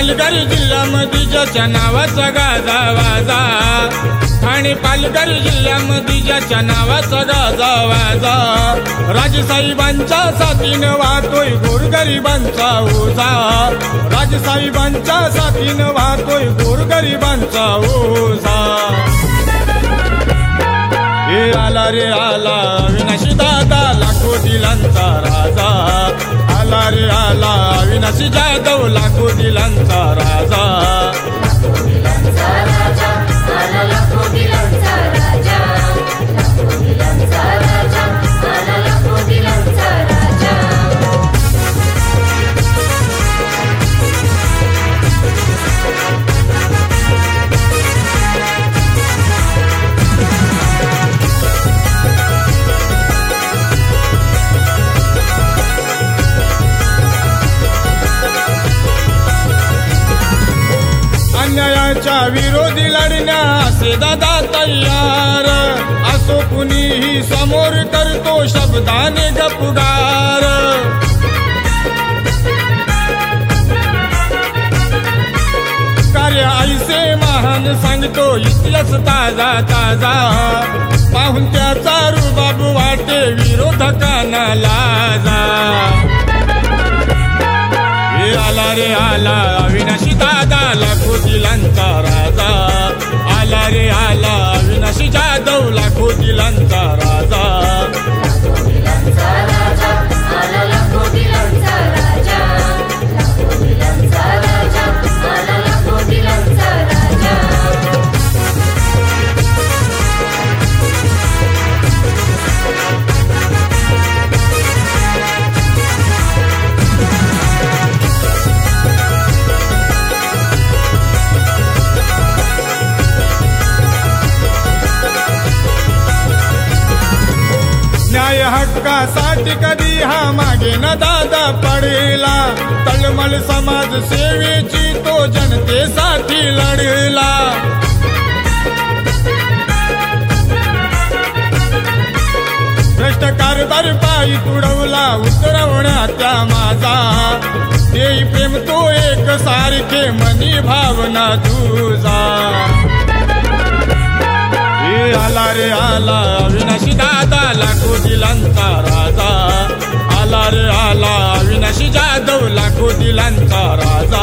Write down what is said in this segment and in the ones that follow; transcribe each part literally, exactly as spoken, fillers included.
पालघर जिल्ह्यामध्ये ज्याच्या नावाचा गाजा वाजा, ठाणे पालघर जिल्ह्यामध्ये ज्याच्या नावाचा गाजा वाजा, राजसाहेबांच्या साथीनं वाहतोय गोरगरिबांचा ओझा, राजसाहेबांच्या साथीनं वाहतोय गोरगरिबांचा ओझा। हे आला रे आला अविनाशी दादा लाखो दिलांचा राजा, आला रे आला अविनाशी जाधव लाखो दिलांचा राजा। अन्यायाच्या विरोधी लढण्यास दादा तयार, असो कुणीही समोर करतो शब्दाने गपुगार। कार्य ऐसे महान सांगतो इतिहास ताजा ताजा, पाहून त्याचा रुबाब वाटे विरोधकांना लाजा। हे आला रे आला अविनाशी दादा लाखो दिलांचा राजा, आला रे आला अविनाशी जाधव लाखो दिलांचा राजा। न्याय हक्कासाठी कधी हा मागे न दादा पडला, तळमळ समाज सेवेची तो जनतेसाठी लढला। भ्रष्ट कारभार पायी तुडवला उतरवण्या त्या माझा, देई प्रेम तो एक सारखे मनी भावना तुझा। हे आला रे आला अविनाशी दादा लाखो दिलांचा राजा, आला रे आला अविनाशी जाधव लाखो दिलांचा राजा।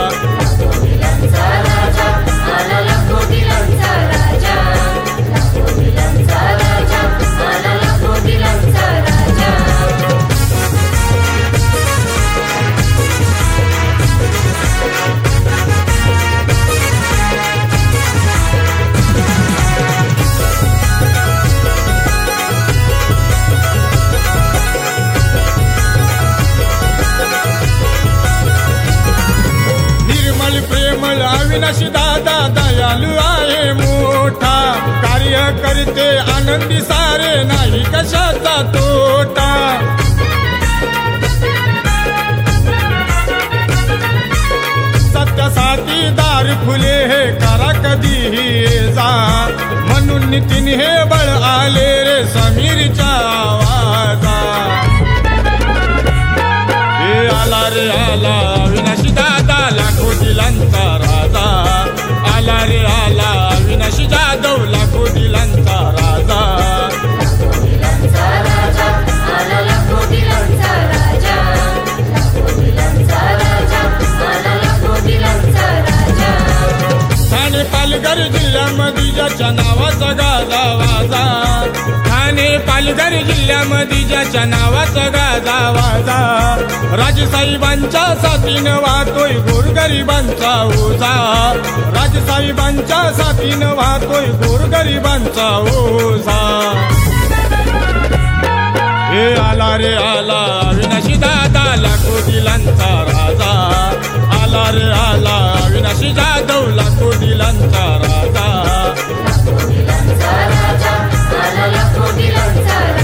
प्रेमळ अविनाशी दादा दयालू आहे मोठा, कार्य करते आनंदी सारे नाही कशाचा तोटा। सत्यासाठी दार खुले हे करा कधीही जा, म्हणून नितीन हे बळ आले रे समीरच्या आवाजा। हे आला रे आला अविनाशी दादा लाखो दिलांचा राजा, आला रे आला अविनाशी जाधव लाखो दिलांचा राजा। ठाणे पालघर जिल्ह्यामध्ये ज्याच्या नावाचा गाजा वाजा, ठाणे पालघर जिल्ह्यामध्ये ज्याच्या नावाचा गाजा वाजा, राजसाहेबांच्या साथीनं वाहतोय गोरगरिबांचा ओझा, राजसाहेबांच्या साथीनं वाहतोय गोरगरिबांचा ओझा। हे आला रे आला अविनाशी दादा लाखो दिलांचा राजा, आला रे आला अविनाशी जाधव लाखो दिलांचा राजा। लाखो दिलांचा राजा, आला लाखो दिलांचा राजा।